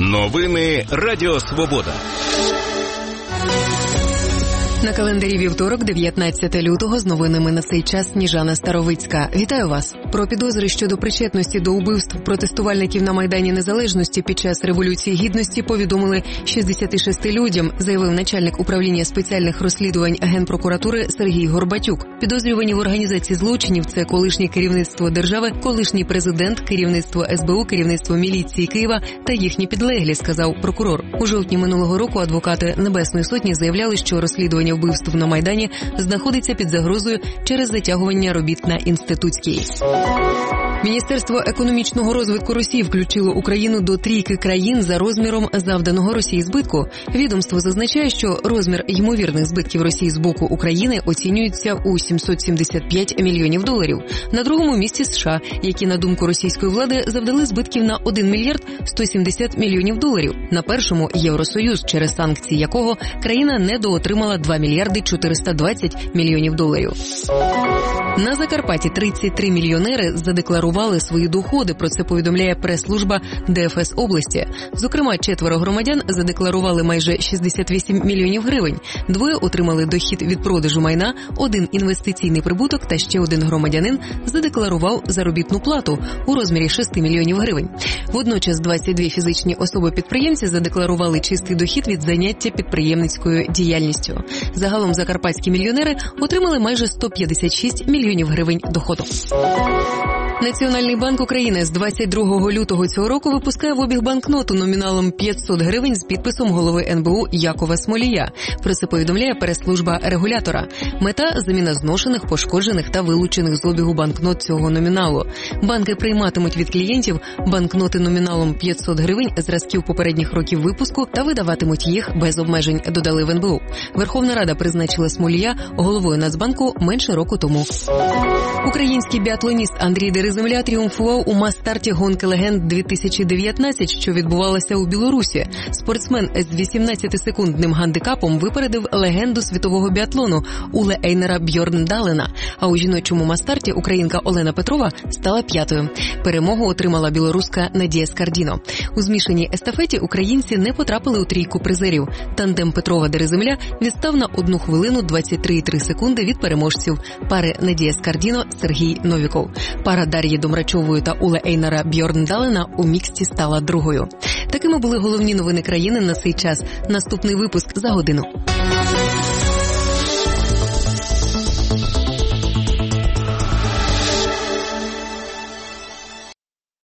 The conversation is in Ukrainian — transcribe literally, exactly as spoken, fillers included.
Новини Радіо Свобода. На календарі вівторок, дев'ятнадцяте лютого, з новинами на цей час Сніжана Старовицька. Вітаю вас. Про підозри щодо причетності до убивств протестувальників на Майдані Незалежності під час Революції Гідності повідомили шістдесяти шести людям, заявив начальник управління спеціальних розслідувань Генпрокуратури Сергій Горбатюк. Підозрювані в організації злочинів – це колишнє керівництво держави, колишній президент, керівництво ес бе у, керівництво міліції Києва та їхні підлеглі, сказав прокурор. У жовтні минулого року адвокати Небесної Сотні заявляли, що розслідування вбивств на Майдані знаходиться під загрозою через затягування робіт на Інститутській. Міністерство економічного розвитку Росії включило Україну до трійки країн за розміром завданого Росії збитку. Відомство зазначає, що розмір ймовірних збитків Росії з боку України оцінюється у сімсот сімдесят п'ять мільйонів доларів. На другому місці США, які, на думку російської влади, завдали збитків на один мільярд сто сімдесят мільйонів доларів. На першому – Євросоюз, через санкції якого країна недоотримала два мільярди чотириста двадцять мільйонів доларів. На Закарпатті тридцять три мільйонери задекларували свої доходи, про це повідомляє прес-служба де еф ес області. Зокрема, четверо громадян задекларували майже шістдесят вісім мільйонів гривень, двоє отримали дохід від продажу майна, один інвестиційний прибуток та ще один громадянин задекларував заробітну плату у розмірі шість мільйонів гривень. Водночас двадцять дві фізичні особи-підприємці задекларували чистий дохід від заняття підприємницькою діяльністю. Загалом закарпатські мільйонери отримали майже сто п'ятдесят шість мільйонів гривень доходу. Національний банк України з двадцять другого лютого цього року випускає в обіг банкноту номіналом п'ятсот гривень з підписом голови ен бе у Якова Смолія. Про це повідомляє прес-служба регулятора. Мета – заміна зношених, пошкоджених та вилучених з обігу банкнот цього номіналу. Банки прийматимуть від клієнтів банкноти номіналом п'ятсот гривень зразків попередніх років випуску та видаватимуть їх без обмежень, додали в ен бе у. Верховна Рада призначила Смолія головою Нацбанку менше року тому. Український біатлоніст Андрій Дереземля тріумфував у мас-старті гонки легенд дві тисячі дев'ятнадцять, що відбувалася у Білорусі. Спортсмен з вісімнадцятисекундним гандикапом випередив легенду світового біатлону Уле Ейнера Бьорндалена. А у жіночому мас-старті українка Олена Петрова стала п'ятою. Перемогу отримала білоруска Надія Скардіно. У змішаній естафеті українці не потрапили у трійку призерів. Тандем Петрова-Дереземля відстав на одну хвилину двадцять три цілих три секунди від переможців пари Надія Скардіно – Сергій Новіков. Пара Дар'ї Домрачової та Уле Ейнера Бьорндалена у міксті стала другою. Такими були головні новини країни на цей час. Наступний випуск за годину.